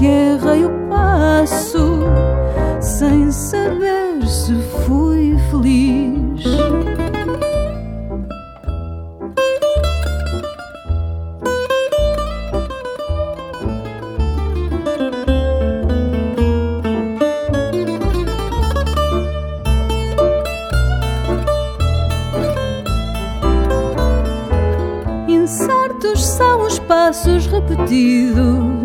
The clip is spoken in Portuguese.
que errei o passo, sem saber se fui feliz. Incertos são os passos repetidos